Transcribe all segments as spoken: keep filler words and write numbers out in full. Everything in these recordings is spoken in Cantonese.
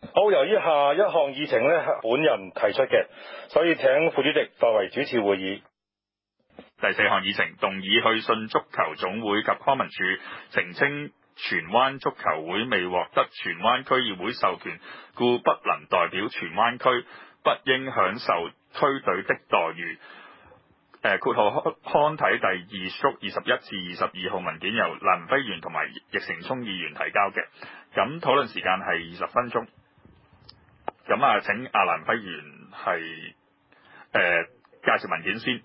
好，由於下一項議程呢，本人提出嘅，所以請副主席代為主持會議。 第四項議程，動議去信足球總會及康文署澄清荃灣足球會未獲得荃灣區議會授權，故不能代表荃灣區，不應享受區隊的待遇。誒括號刊體第二叔二十一至二十二號文件由蘭輝元同埋易成聰議員提交嘅，咁討論時間係二十分鐘。咁啊，請阿蘭輝元係誒、呃、介紹文件先。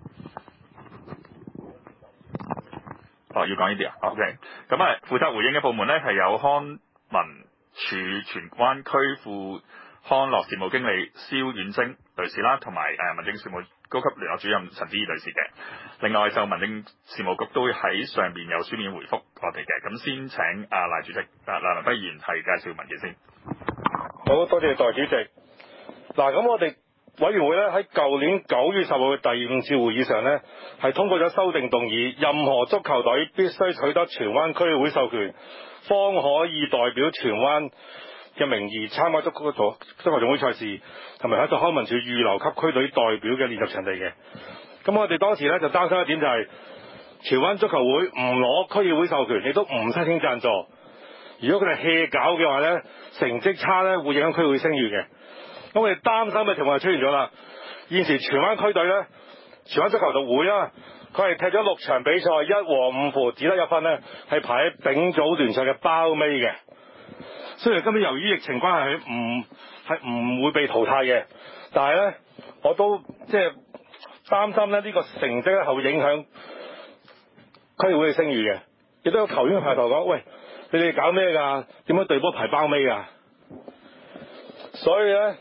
哦，要講呢啲啊 ，OK。咁啊，負責回應嘅部門咧係有康文署荃灣區副康樂事務經理蕭婉晶女士啦，同埋誒民政事務高級聯絡主任陳子怡女士嘅。另外就民政事務局都會喺上邊有書面回覆我哋嘅。咁先請阿賴主席啊賴文輝議員係介紹文件先。 好多謝代主席。嗱，咁我哋委員會咧喺舊年九月十號嘅第五次會議上呢，係通過咗修訂動議，任何足球隊必須取得荃灣區議會授權，方可以代表荃灣嘅名義參加足球足球總會賽事，同埋喺度康文署預留給區隊代表嘅練習場地嘅。咁我哋當時咧就擔心一點就係、是，荃灣足球會唔攞區議會授權，亦都唔申請贊助。如果佢哋 hea 搞嘅話咧，成績差咧會影響區會聲譽嘅。咁我哋擔心嘅情況就出現咗啦。現時荃灣區隊咧，荃灣足球隊會啦，佢係踢咗六場比賽，一和五負，只得一分咧，係排喺丙組聯賽嘅包尾嘅。雖然今年由於疫情關係，唔係唔會被淘汰嘅，但係咧，我都即係擔心咧呢個成績咧係會影響區議會嘅聲譽嘅。亦都有球員嘅排頭講：喂，你哋搞咩㗎？點解隊波排包尾㗎？所以咧，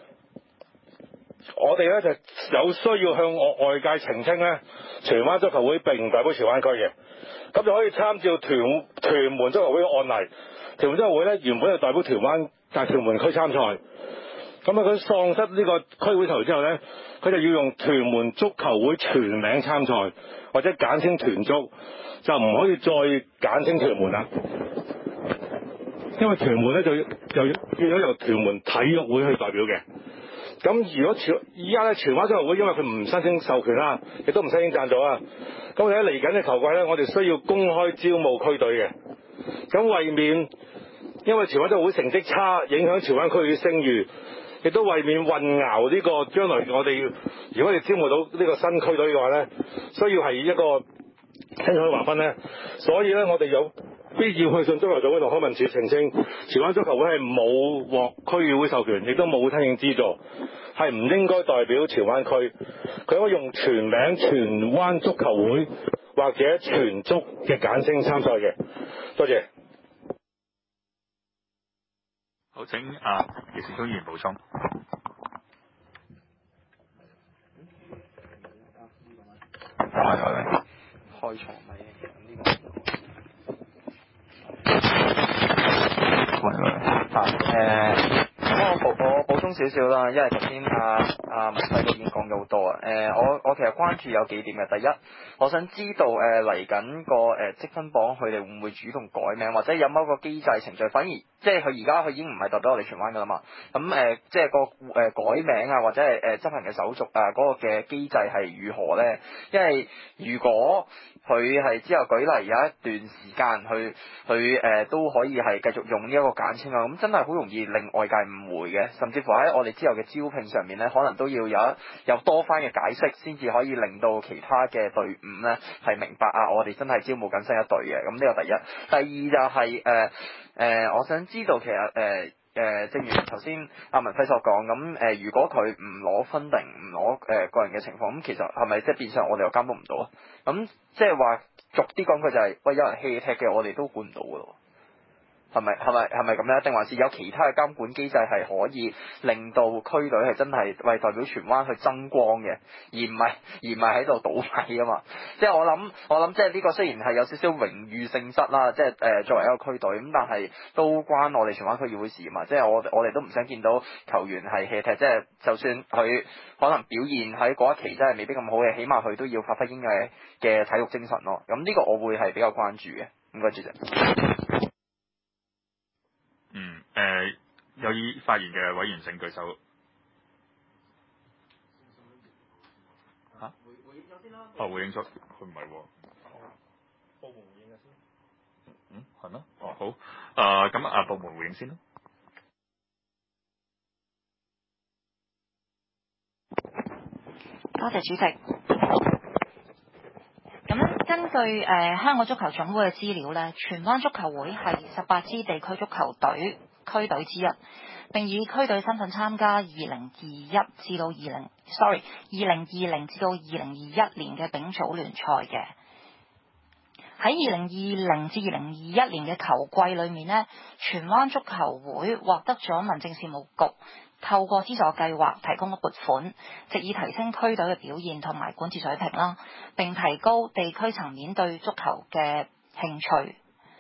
我哋咧就有需要向外界澄清咧，荃灣足球會並唔代表荃灣區嘅。咁就可以參照屯屯門足球會嘅案例。屯門足球會咧原本係代表屯灣但係屯門區參賽，咁啊佢喪失呢個區會頭之後咧，佢就要用屯門足球會全名參賽，或者簡稱屯足，就唔可以再簡稱屯門啦。因為屯門咧就就變咗由屯門體育會去代表嘅。咁如果荃依家咧荃灣足球會因為佢唔申請授權啦，亦都唔申請贊助啊，咁我哋喺嚟緊嘅球季咧，我哋需要公開招募區隊嘅。咁為免因為荃灣足球會成績差，影響荃灣區嘅聲譽，亦都為免混淆呢個將來我哋如果我哋招募到呢個新區隊嘅話咧，需要係一個清楚嘅劃分咧，所以咧我哋有必要去信足球總會同康文署澄清，荃灣足球會係冇獲區議會授權，亦都冇申請資助，係唔應該代表荃灣區，佢應該用全名荃灣足球會或者全足嘅簡稱參賽嘅。多謝。 好，請啊易成聰議員補充。開台未？ 開場咪呢個。喂喂。啊誒。咁我補我補充少少啦，因為頭先阿阿文輝都已經講咗好多啊。誒、呃，我我其實關注有幾點嘅。第一，我想知道誒嚟緊個誒積分榜佢哋會唔會主動改名，或者有某個機制程序？反而即係佢而家佢已經唔係代表我哋荃灣噶啦嘛。咁誒、呃，即係個誒、呃、改名啊，或者係誒執行嘅手續啊，嗰、那個嘅機制係如何咧？因為如果佢係之後舉例有一段時間去去誒、呃、都可以係繼續用呢一個簡稱啊，咁真係好容易令外界誤會嘅，甚至乎喺我哋之後嘅招聘上面咧，可能都要有一有多番嘅解釋，先至可以令到其他嘅隊伍咧係明白啊，我哋真係招募緊新一隊嘅。咁呢個第一，第二就係誒誒，我想知道其實誒。呃誒、呃，正如頭先阿文輝所講，咁誒、呃，如果佢唔攞分定唔攞誒個人嘅情況，咁其實係咪即係變相我哋又監督唔到啊？咁即係話俗啲講句就係、是，喂，有人棄踢嘅，我哋都管唔到噶咯。係咪係咪係咪咁咧？定還是有其他嘅監管機制係可以令到區隊係真係為代表荃灣去爭光嘅，而唔係而唔係喺度倒米啊嘛？即係我諗我諗，即係呢個雖然係有少少榮譽性質啦，即係誒作為一個區隊咁，但係都關我哋荃灣區議會事嘛。即係我我哋都唔想見到球員係 hea 踢，即係就算佢可能表現喺嗰一期真係未必咁好嘅，起碼佢都要發揮應嘅嘅體育精神咯。咁呢個我會係比較關注嘅。唔該主席。 嗯，誒、呃， 有意發言嘅委員請舉手。嚇、啊？哦，回應咗，佢唔係喎。部門回應嘅先。嗯，係咩？哦，好。誒，咁啊，部門回應先啦。 多謝主席。咁根據誒、呃、香港足球總會嘅資料咧，荃灣足球會係十八支地區足球隊區隊之一，並以區隊身份參加二零二一至到二零，sorry，二零二零至到二零二一年嘅丙組聯賽嘅。喺二零二零至二零二一年嘅球季裏面呢，荃灣足球會獲得咗民政事務局透過資助計劃提供嘅撥款，藉以提升區隊嘅表現同埋管治水平啦，並提高地區層面對足球嘅興趣。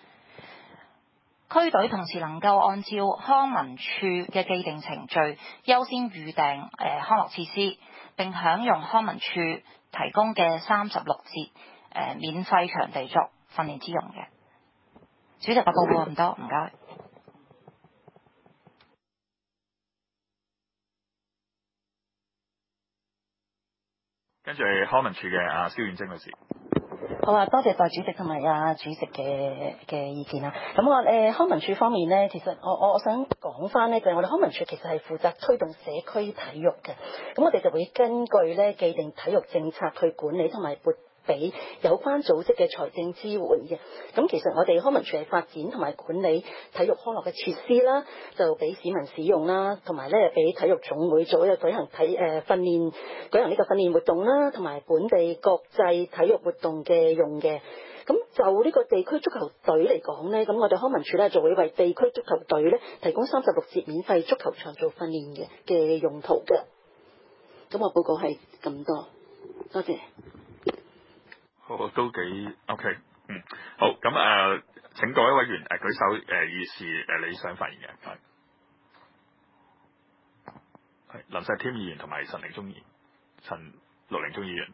區隊同時能夠按照康文署嘅既定程序優先預訂誒、呃、康樂設施，並享用康文署提供嘅三十六節誒免費場地作訓練之用嘅。主席嘅報告唔多，唔該。 跟住係康文署嘅阿蕭婉貞女士。 好啊，多謝代主席同埋啊主席嘅嘅意見啦。咁我誒、呃、康文署方面咧，其實我我我想講翻咧，就係我哋康文署其實係負責推動社區體育嘅。咁我哋就會根據咧既定體育政策去管理同埋撥俾有關組織嘅財政支援嘅。咁其實我哋康文署係發展同埋管理體育康樂嘅設施啦，就俾市民使用啦，同埋咧俾體育總會做一個舉行體誒訓練舉行呢個訓練活動啦，同埋本地國際體育活動嘅用嘅。咁就呢個地區足球隊嚟講咧，咁我哋康文署咧就會為地區足球隊咧提供三十六節免費足球場做訓練嘅嘅用途嘅。咁我報告係咁多，多謝。 好，都幾 OK， 嗯，好，咁誒、呃，請各位委員誒、呃、舉手誒、呃，以示誒、呃、你想發言嘅，係，係林石添議員同埋陳凌忠議員，陳陸凌忠議員，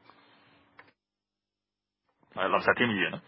係林石添議員啦。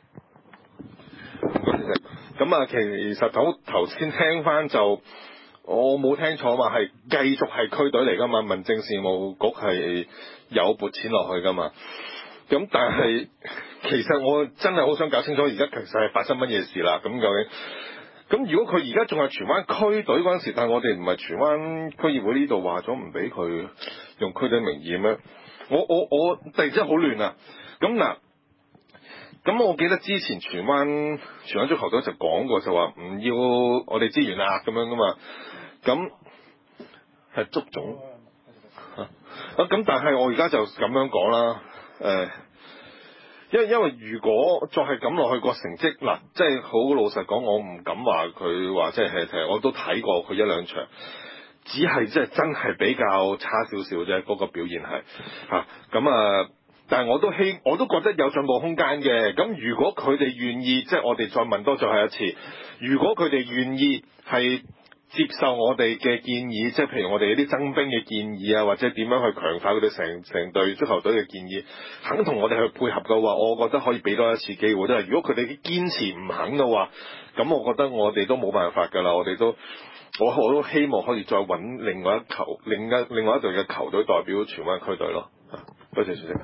咁啊，其實頭頭先聽翻就我冇聽錯嘛，係繼續係區隊嚟噶嘛，民政事務局係有撥錢落去噶嘛。咁但係其實我真係好想搞清楚，而家其實係發生乜嘢事啦？咁究竟咁如果佢而家仲係荃灣區隊嗰陣時，但係我哋唔係荃灣區議會呢度話咗唔俾佢用區隊名義咩？我我我突然之間好亂啊！咁嗱，咁我記得之前荃灣荃灣足球隊就講過，就話唔要我哋資源啦咁樣噶嘛。咁係足總啊，咁但係我而家就咁樣講啦。誒、呃，因為因為如果再係咁落去個成績嗱，即係好老實講，我唔敢話佢話即係踢踢，我都睇過佢一兩場，只係即係真係比較差少少啫，嗰、那個表現係嚇咁啊！但係我都希我都覺得有進步空間嘅。咁如果佢哋願意，即係我哋再問多最後一次，如果佢哋願意係接受我哋嘅建議，即係譬如我哋啲增兵嘅建議啊，或者點樣去強化佢哋成成隊足球隊嘅建議，肯同我哋去配合嘅話，我覺得可以俾多一次機會。即係如果佢哋堅持唔肯嘅話，咁我覺得我哋都冇辦法㗎啦。我哋都我我都希望可以再揾另外一球另一另外一隊嘅球隊代表荃灣區隊咯。多謝主席。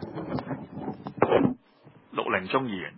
陸凌忠議員，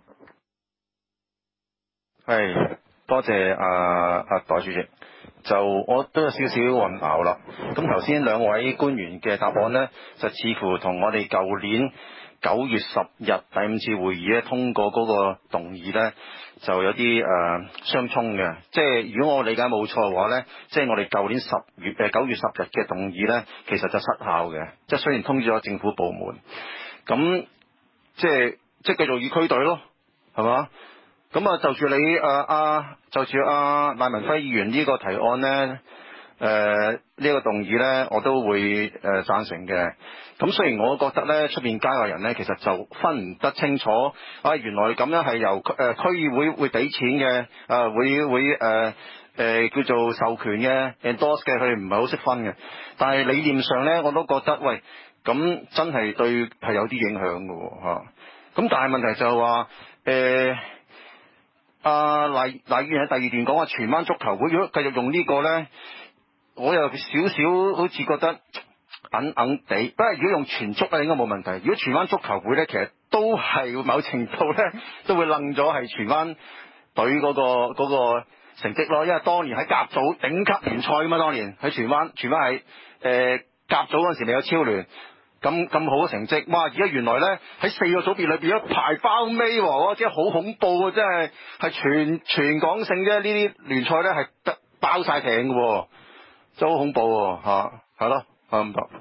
係多謝阿阿代主席。就我都有少少混淆啦。咁頭先兩位官員嘅答案呢，就似乎同我哋舊年九月十日第五次會議咧通過嗰個動議呢，就有啲誒、呃、相衝嘅。即係如果我理解冇錯嘅話呢，即係我哋舊年十月誒九月十日嘅動議呢，其實就失效嘅。即係雖然通知咗政府部門，咁即係即係繼續以區隊咯，係嘛？咁啊，就住你誒阿就住阿賴文輝議員呢個提案呢，誒呢一個動議呢，我都會誒贊成嘅。咁雖然我覺得呢，出邊街外人呢，其實就分唔得清楚，啊原來咁樣係由誒區議會會俾錢嘅，啊會會誒誒、呃呃、叫做授權嘅 endorse 嘅，佢哋唔係好識分嘅。但係理念上呢，我都覺得喂，咁真係對係有啲影響嘅嚇。咁但係問題就係話誒。啊，賴賴議員喺第二段講話荃灣足球會，如果繼續用呢個呢， 我有少少好似覺得硬硬地。不過如果用全足咧，應該冇問題。如果荃灣足球會咧，其實都係某程度咧都會愣咗係荃灣隊嗰個嗰個成績咯。因為當年喺甲組頂級聯賽㗎嘛，當年喺荃灣，荃灣係誒甲組嗰陣時未有超聯。咁咁好嘅成績，哇！而家原來咧喺四個組別裏邊一排包尾喎，哇！真係好恐怖啊！真係係全全港性啫，呢啲聯賽咧係得包晒艇嘅喎，真係好恐怖喎嚇，係咯，係咁多。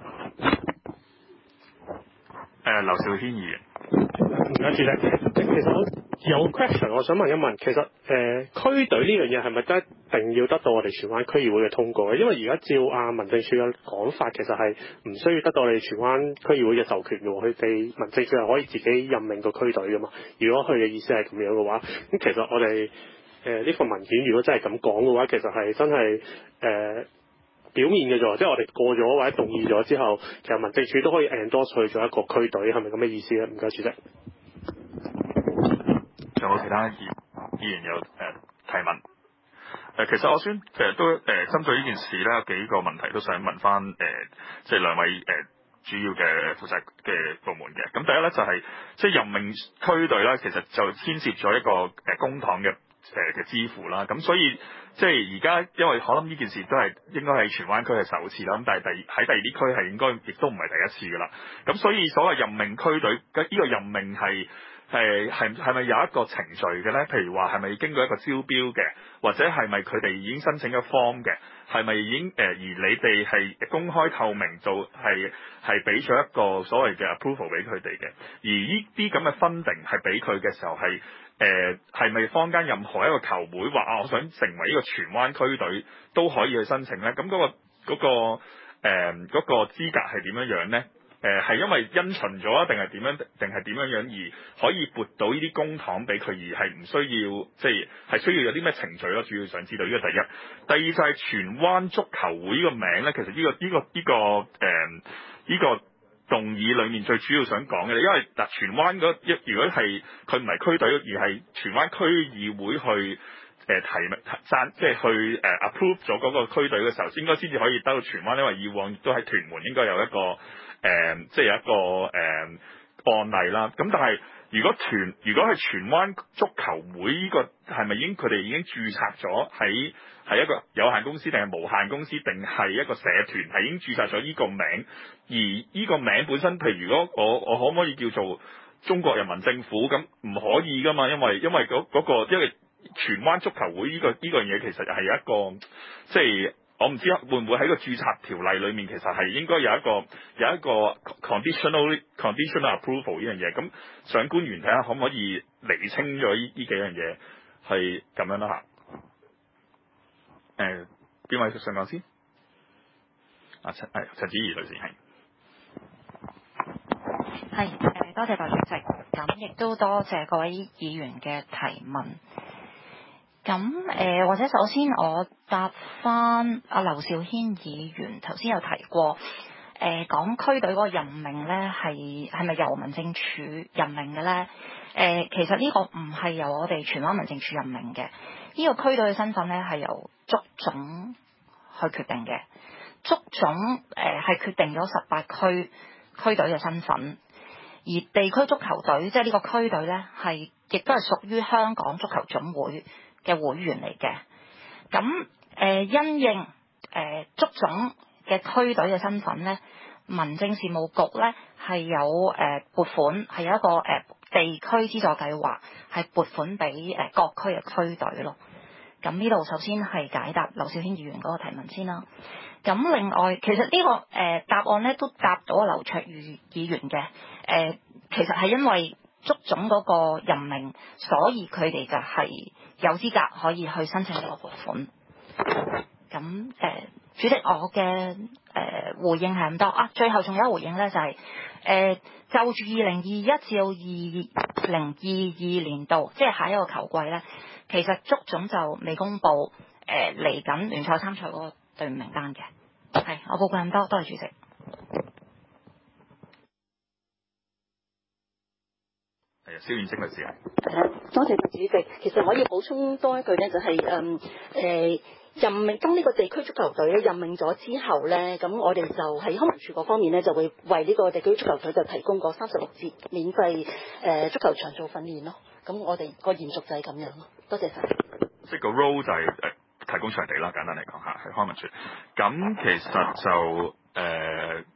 誒，劉兆軒議員。 唔該，主席。即其實我有 question，我想問一問，其實誒、呃、區隊呢樣嘢係咪真一定要得到我哋荃灣區議會嘅通過嘅？因為而家照阿民政處嘅講法，其實係唔需要得到我哋荃灣區議會嘅授權嘅喎，佢哋民政處係可以自己任命個區隊嘅嘛。如果佢嘅意思係咁樣嘅話，咁其實我哋誒呢份文件如果真係咁講嘅話，其實係真係誒。呃表面嘅啫，即係我哋過咗或者動議咗之後，其實民政處都可以 endorse 去做一個區隊，係咪咁嘅意思咧？唔該，主席。 仲有其他議議員有誒、呃、提問？誒、呃，其實我先其實都誒、呃、針對呢件事咧，有幾個問題都想問翻誒、呃，即係兩位誒、呃、主要嘅負責嘅部門嘅。咁第一咧就係、是、即係任命區隊咧，其實就牽涉咗一個誒、呃、公帑嘅。誒嘅支付啦，咁所以即係而家，因為可能呢件事都係應該係荃灣區係首次啦，咁但係第喺第二啲區係應該亦都唔係第一次噶啦，咁所以所謂任命區隊，呢、這個任命係係係係咪有一個程序嘅咧？譬如話係咪經過一個招標嘅，或者係咪佢哋已經申請咗 form 嘅？係咪已經誒、呃？而你哋係公開透明做係係俾咗一個所謂嘅 approval 俾佢哋嘅？而呢啲咁嘅 funding係俾佢嘅時候係。誒係咪坊間任何一個球會話啊，我想成為呢個荃灣區隊都可以去申請咧？咁嗰、嗰個嗰、嗰個誒嗰、呃嗰個資格係點樣樣咧？誒、呃、係因為因循咗啊，定係點樣？定係點樣樣而可以撥到呢啲公帑俾佢，而係唔需要即係係需要有啲咩程序咯？主要想知道呢個第一。第二就係荃灣足球會呢個名咧，其實呢、呢個呢、呢個呢、呢個誒呢、呃呢個。動議裡面最主要想講嘅，因為嗱荃灣嗰一如果係佢唔係區隊，而係荃灣區議會去誒、呃、提名贊，即係去誒、呃、approve 咗嗰個區隊嘅時候，應該先至可以得到荃灣，因為以往都喺屯門應該有一個誒、呃，即係有一個誒、呃、案例啦。咁但係如果屯如果係荃灣足球會呢、這個係咪已經佢哋已經註冊咗喺係一個有限公司定係無限公司定係一個社團係已經註冊咗呢個名？而呢個名本身，譬如如果我我可唔可以叫做中國人民政府咁？唔可以噶嘛，因為因為嗰、嗰個因為荃灣足球會呢、呢個呢、呢個嘢其實係有一個即係我唔知會唔會喺個註冊條例裡面其實係應該有一個有一個 conditional conditional approval 呢樣嘢。咁想官員睇下可唔可以釐清咗呢呢幾樣嘢係咁樣啦嚇。誒邊位上講先？啊陳係陳子怡女士係。 係誒，多謝代主席，咁亦都多謝各位議員嘅提問。咁誒、呃，或者首先我答翻阿劉兆軒議員頭先有提過，誒、呃、講區隊嗰個任命咧係係咪由民政處任命嘅咧？誒、呃，其實呢個唔係由我哋荃灣民政處任命嘅，呢、這個區隊嘅身份咧係由足總去決定嘅。足總誒係決定咗十八區區隊嘅身份。而地區足球隊即係呢個區隊呢，係亦都係屬於香港足球總會嘅會員嚟嘅。咁誒、呃、因應誒、呃、足總嘅區隊嘅身份呢，民政事務局呢係有誒、呃、撥款，係有一個誒、呃、地區資助計劃，係撥款俾誒、呃、各區嘅區隊咯。咁呢度首先係解答劉兆軒議員嗰個提問先啦。咁另外，其實呢、這個誒、呃、答案咧都答到劉卓宇議員嘅。誒、呃，其實係因為足總嗰個任命，所以佢哋就係有資格可以去申請呢個撥款。咁誒、呃，主席，我嘅誒、呃、回應係咁多啊。最後仲有一個回應咧，就係、是、誒、呃、就住二零二一至到二零二二年度，即係下一個球季咧，其實足總就未公布誒嚟緊聯賽參賽嗰個隊伍名單嘅。係，我報告咁多，多謝主席。 係啊，蕭燕晶律師啊。 係啦，多謝主席。其實我要補充多一句咧，就係誒誒任命當呢個地區足球隊咧任命咗之後咧，咁我哋就喺康文署嗰方面咧就會為呢個地區足球隊就提供個三十六節免費誒、呃、足球場做訓練咯。咁我哋個延續就係咁樣咯。多謝晒。 即係個 role 就係、是、誒、呃、提供場地啦，簡單嚟講嚇，係康文署。咁其實就誒、呃、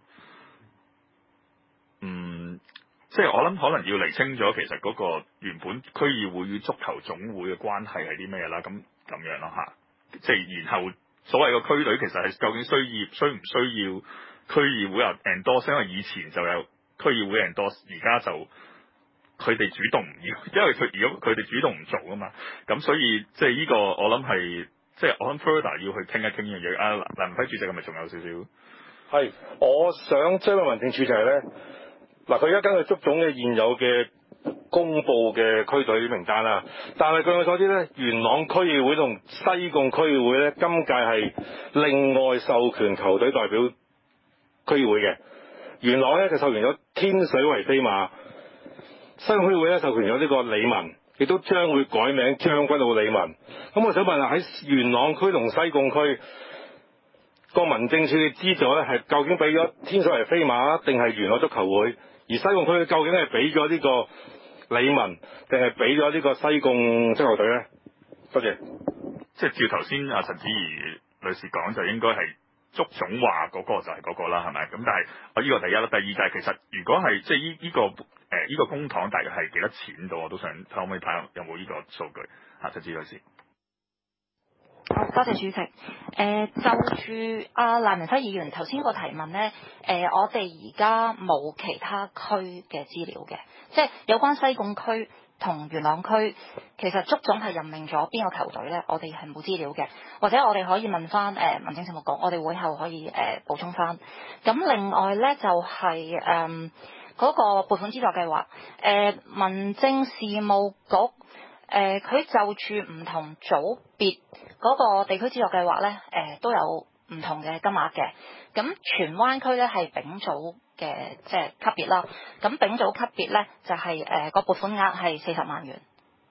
嗯。即係我諗可能要釐清咗，其實嗰個原本區議會與足球總會嘅關係係啲咩啦？咁咁樣咯嚇。即係然後所謂個區隊其實係究竟需要需唔需要區議會啊 endorse？ 因為以前就有區議會 endorse， 而家就佢哋主動唔要，因為佢如果佢哋主動唔做啊嘛。咁所以即係呢個我諗係即係我諗 further 要去傾一傾呢樣嘢。啊林輝主席係咪仲有少少？ 係，我想追問民政處就係咧。嗱，佢而家根據足總嘅現有嘅公佈嘅區隊名單啦，但係據我所知咧，元朗區議會同西貢區議會咧，今屆係另外授權球隊代表區議會嘅。元朗咧就授權咗天水圍飛馬，西貢區議會咧授權咗呢個理文，亦都將會改名將軍澳理文。咁我想問下，喺元朗區同西貢區個民政處嘅資助咧，係究竟俾咗天水圍飛馬定係元朗足球會？而西貢區究竟係俾咗呢個理文，定係俾咗呢個西貢足球隊咧？多謝。 即係照頭先阿陳子怡女士講，就應該係足總話嗰個就係嗰個啦，係咪？咁但係我呢個第一啦，第二就係其實如果係即係依依個誒依、呃呢個公帑大約係幾多錢度，我都想可唔可以睇下有冇呢個數據？啊，陳子怡女士。 好，多謝主席。誒、呃，就住阿賴明輝議員頭先個提問呢，誒、呃，我哋而家冇其他區嘅資料嘅，即係有關西貢區同元朗區，其實足總係任命咗邊個球隊呢？我哋係冇資料嘅，或者我哋可以問翻誒、呃、民政事務局，我哋會後可以誒、呃、補充翻。咁另外呢，就係誒嗰個撥款資助計劃，誒、呃、民政事務局。誒佢、呃、就住唔同組別嗰個地區資助計劃咧，誒、呃、都有唔同嘅金額嘅。咁荃灣區咧係丙組嘅即係級別啦。咁丙組級別咧就係誒個撥款額係四十萬元。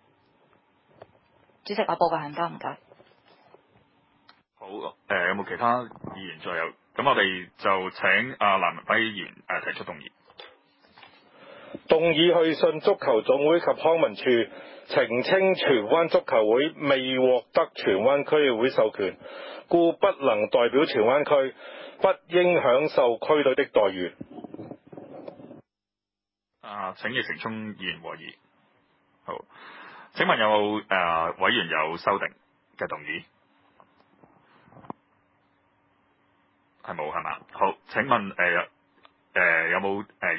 主席，我報告係唔該唔該。 好，誒、呃、有冇其他議員再有？咁我哋就請阿藍文輝議員誒、呃、提出動議。 動議去信足球總會及康文署，澄清荃灣足球會未獲得荃灣區議會授權，故不能代表荃灣區，不應享受區隊的待遇。 啊，請葉成聰議員和議。好，請問有冇誒、呃、委員有修訂嘅動議？係冇係嘛？好，請問誒誒、呃呃、有冇誒？呃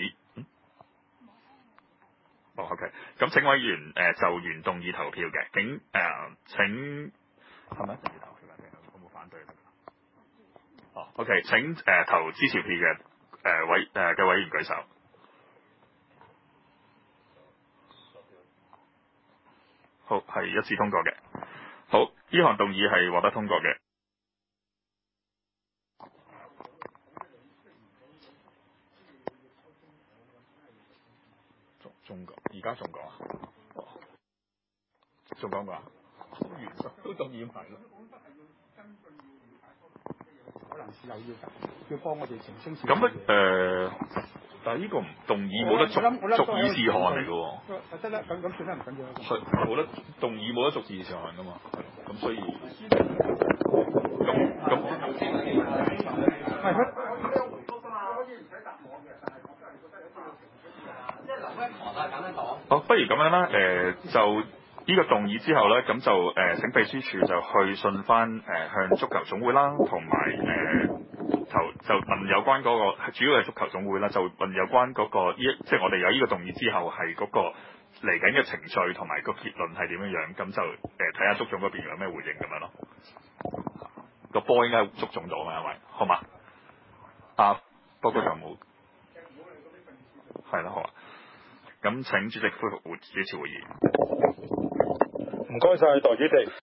哦、oh，OK。咁請委員誒、呃、就原動議投票嘅，請誒、呃、請係咪一定要投票嘅？我冇反對。哦、oh，OK。請誒、呃、投支持票嘅誒、呃、委誒嘅、呃、委員舉手。好，係一致通過嘅。好，呢項動議係獲得通過嘅。仲講，而家仲講啊？仲講過啊？完咗都動議埋咯。可能是有要求，要幫我哋澄清。咁誒、呃，但係呢個唔動議冇得逐逐議事項嚟嘅喎。得啦，咁咁算啦，唔緊要。係冇得動議冇得逐議事項㗎嘛？咁所以咁咁係佢。好，不如咁樣啦，誒、呃、就呢個動議之後咧，咁就誒、呃、請秘書處就去信翻誒、呃、向足球總會啦，同埋誒頭就問有關嗰、那個主要係足球總會啦，就問有關嗰、那個依即係我哋有呢個動議之後係嗰個嚟緊嘅程序同埋個結論係點樣樣，咁就誒睇下足總嗰邊有咩回應咁樣咯。個波應該係足總到嘛，係咪？好嘛？啊，不過就冇。係啦，好啊。咁請主席恢復會主持會議。 唔該晒，代主席。